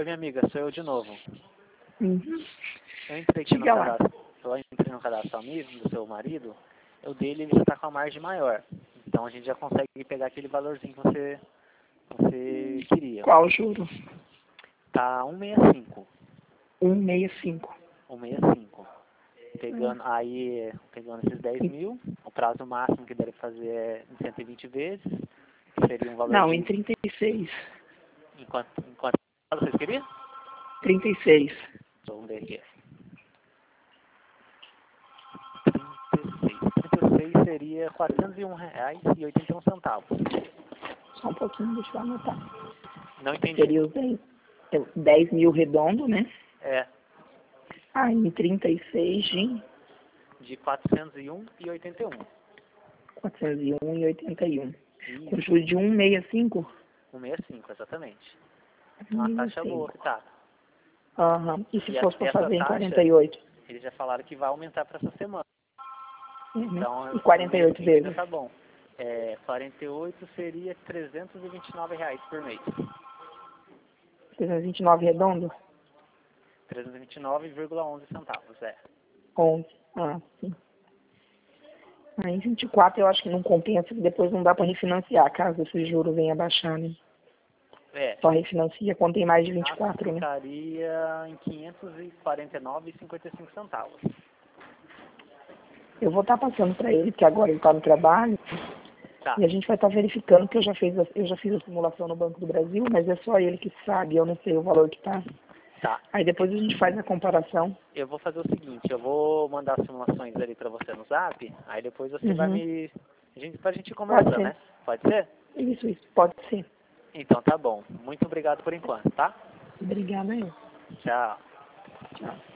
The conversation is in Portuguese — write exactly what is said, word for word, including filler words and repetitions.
minha amiga, sou eu de novo. Uhum. Eu entrei aqui no Diga lá. cadastro, eu entrei no cadastro amigo do seu marido, o dele ele já está com a margem maior. Então a gente já consegue pegar aquele valorzinho que você, você queria. Qual o juro? Tá cento e sessenta e cinco. cento e sessenta e cinco. cento e sessenta e cinco. Pegando, aí, pegando esses dez mil, o prazo máximo que deve fazer é em cento e vinte vezes, que seria um valor Não, de... em trinta e seis. Enquanto, enquanto vocês queriam? trinta e seis. Então, vamos ver aqui. trinta e seis. trinta e seis seria quatrocentos e um reais e oitenta e um centavos. Só um pouquinho, deixa eu anotar. Não entendi. Seria os dez, dez mil redondo, né? É, Aí em trinta e seis de de quatrocentos e um e oitenta e um. quatrocentos e um e oitenta e um. Com Isso, juros de cento e sessenta e cinco? cento e sessenta e cinco, exatamente. Uma taxa boa que tá. Aham. E se E fosse para essa fazer em taxa, quarenta e oito? eles já falaram que vai aumentar para essa semana. Uhum. Então, E quarenta e oito o mês já vezes? tá bom. É, quarenta e oito seria trezentos e vinte e nove reais por mês. trezentos e vinte e nove redondo? trezentos e vinte e nove vírgula onze centavos, é. onze. Ah, sim. Aí vinte e quatro eu acho que não compensa, depois não dá para refinanciar, caso esse juro venha baixar, né? É. Só refinancia quando tem mais de vinte e quatro, né? Ficaria em quinhentos e quarenta e nove vírgula cinquenta e cinco centavos. Eu vou estar passando para ele, porque agora ele está no trabalho, Tá. e a gente vai estar verificando, que eu já, fiz a, eu já fiz a simulação no Banco do Brasil, mas é só ele que sabe, eu não sei o valor que está. Tá. Aí depois a gente faz a comparação. Eu vou fazer o seguinte, eu vou mandar as simulações ali para você no Zap, aí depois você Uhum. vai me... A gente, pra gente Pode conversar, ser. né? Pode ser? Isso, isso, pode ser. Então tá bom. Muito obrigado por enquanto, tá? Obrigada, eu. Tchau. Tchau.